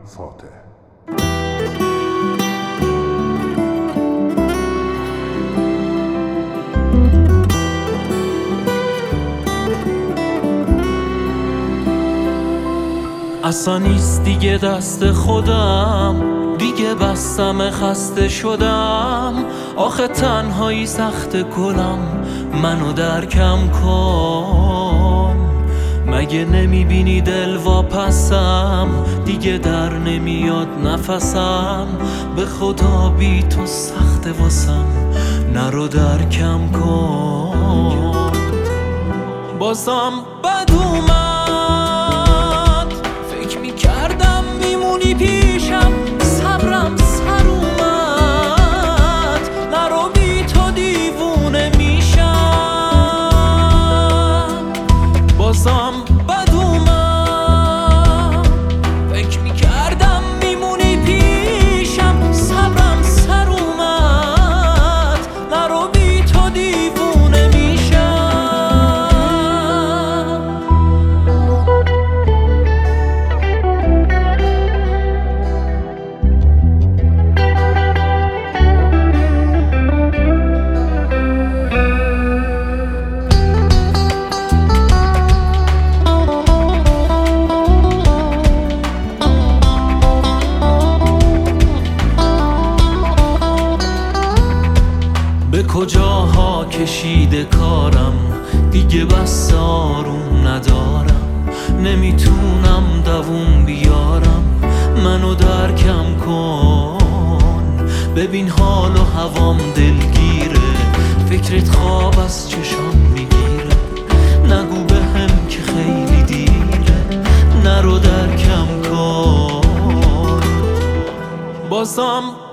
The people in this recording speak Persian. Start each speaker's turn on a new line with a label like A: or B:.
A: فاتح.
B: اصلا نیست دیگه دست خودم، دیگه بستم خسته شدم. آخه تنهایی سخت گلم، منو درکم کن. مگه نمیبینی دل واپسم، دیگه در نمیاد نفسم. به خدا بی تو سخت واسم، نرو درکم کن. بازم بد اومد، فکر میکردم میمونی پیشم، صبرم سر اومد. نرو بی تو دیوونه میشم. بازم بد اومد، فکر میکردم میمونی پیشم، صبرم سر اومد. نرو بی تو دیوونه میشم. به کجاها کشیده کارم، دیگه بس آروم ندارم. نمیتونم دووم بیارم، منو درکم کن. ببین حال و هوام دلگیره، فکرت خواب از چشام میگیره. نگو بهم که خیلی دیره، نرو درکم کن. بازم